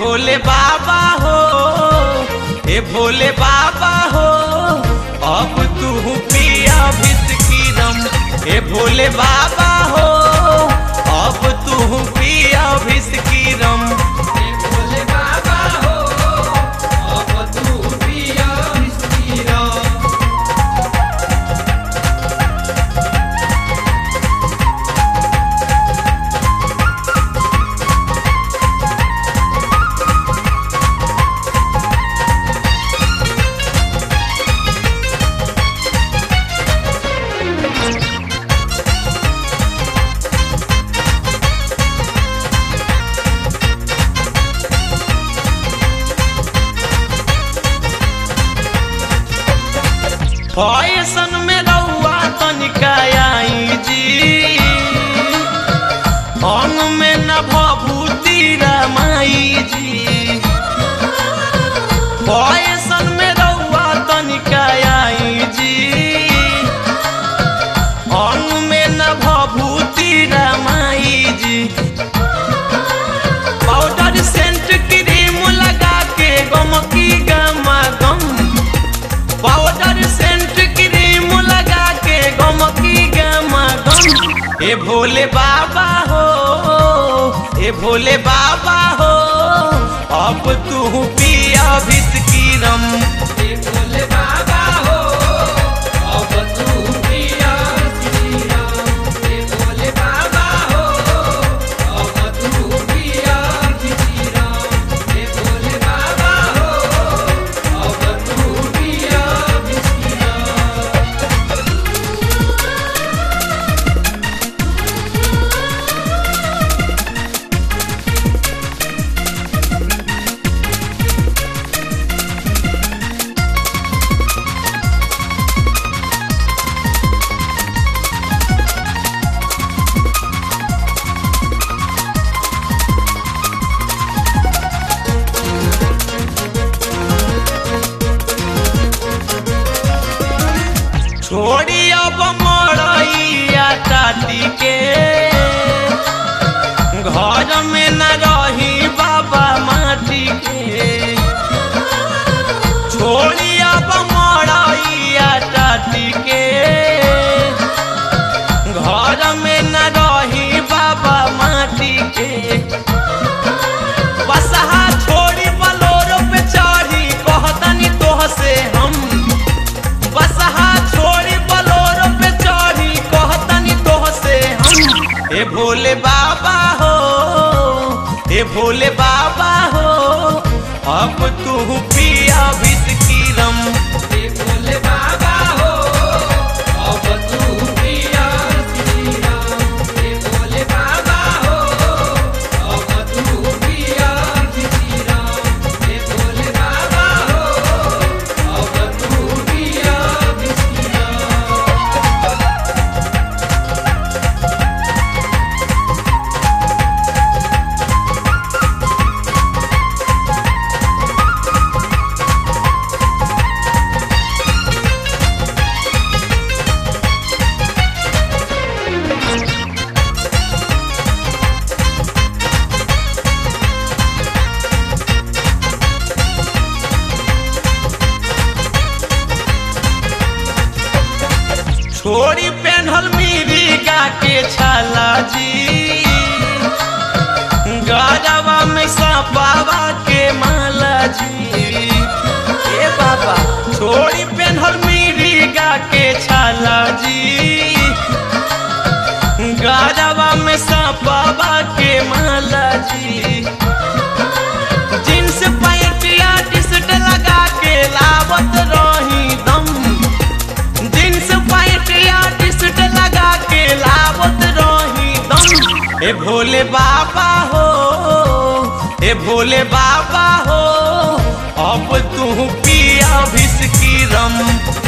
भोले बाबा हो, ए भोले बाबा हो, अब तू पिया विस्की रम। ए भोले बाबा हो, अब तू पिया विस्की रम। ए भोले बाबा हो, अब तू पिया विस्की रम। फैशन में रउआ तनिका आई जी, अंग में न भभूति रमाई जी। फैशन में रउआ तनिका आई जी, अंग में न भभूति रमाई जी। पाउडर सेंट क्रीम लगा के गम की गमा गम, पाउडर सेंट क्रीम लगा के गम की गमा गम। ए भोले बाबा हो, ए भोले बाबा हो, अब तू पिया विस्की रम। ए भोले बाबा हो, अब तू पिया विस्की रम। ए भोले बाबा हो, अब तू पिया विस्की रम। ए भोले बाबा हो, अब तू पिया विस्की रम। छोड़ी अब मड़ैया टाटी के, घर में न रही बाबा माटी के। छोड़ी अब मड़ैया टाटी के, घर में न रही बाबा माटी के। बसहा छोड़ी बलोरो पे चढ़ी कहतनी तोह से हम, बसहा छोड़ी बलोरो पे चढ़ी कहतनी तोह से हम। ए भोले बाबा हो, ए भोले बाबा हो, अब तू पिया विस्की रम। ए भोले बाबा हो, अब तू पिया विस्की रम। ए भोले बाबा हो, अब तू पिया विस्की रम। ए भोले बाबा हो, अब तू पिया विस्की रम। छोड़ी पेन्हल मिरिगा के छाला जी, गजवा में सपावा के माला जी। ए बाबा छोड़ी पेन्हल मिरिगा के छाला जी, गजवा में सपावा के माला जी। जींस पैंट या टी-शर्ट लगा के लावत रही दम, जींस पैंट या टी-शर्ट लगा के लावत रही दम। ए भोले बाबा हो, ए भोले बाबा हो, अब तू पिया विस्की रम।